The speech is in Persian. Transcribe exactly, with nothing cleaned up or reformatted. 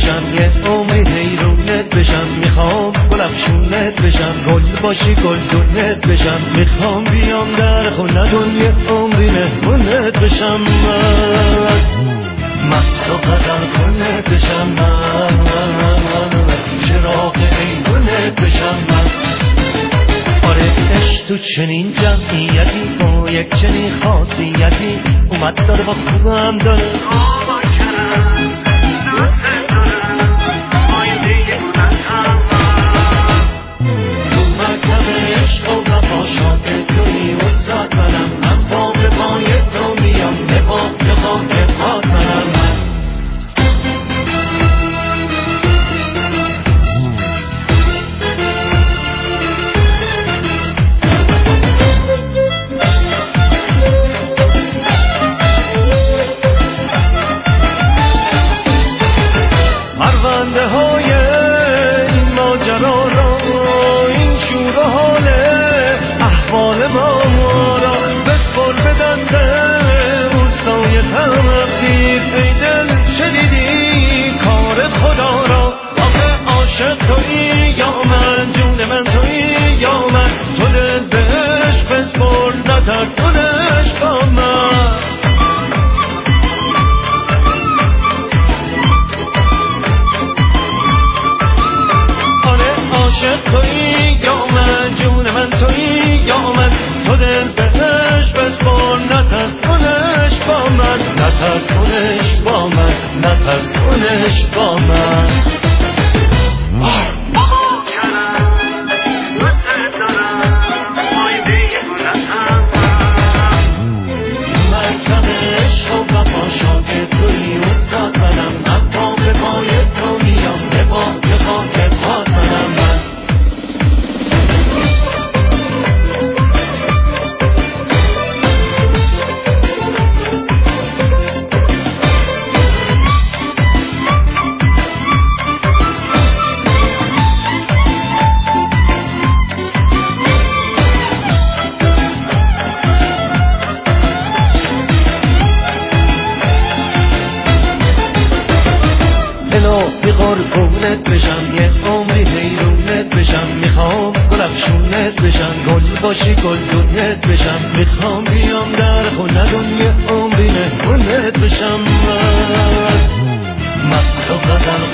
بشم، یه عمری حیرونت بشم. میخوام گل افشونت بشم، گل باشی گلدونت بشم. میخوام بیام در خونتون یه عمری مهمونت بشم. من مست و قدر کنت بشم، من چراغ ایوونت بشم. من آره عشق تو چنین جمعیتی با یک چنین خاصیتی اومد داره با خوبم داره آبا کرم دوست دارم آینده گونتم. تو مکتب عشق و وفا شاگرد توی استاد منم. من با به پای تو میام نپا نپا نپا منم. من پرونده های این ماجرا را، این شور و حال احوال ما را بسپر به دست اوستای تقدیر. ای دل شدیدی کار خدا را، آخه عاشق تویی یا من، جون من تویی یا من. تو دل به عشق بسپر نترسونش با من. عاشق تویی یا من، جون من تویی یا من. تو دل بهش بسپر نترسونش با من، نترسونش با من، نترسونش با من. مرکب عشق و وفا شاگرد تویی استاد منم. من با به پای تو میام نپا نپا نپا منم. من قربونت بشم، یه عمری حیرونت بشم. میخوام گل افشونت بشم، گل باشی گلدونت بشم. میخوام بیام در خونتون یه عمری مهمونت بشم. من مست و قدر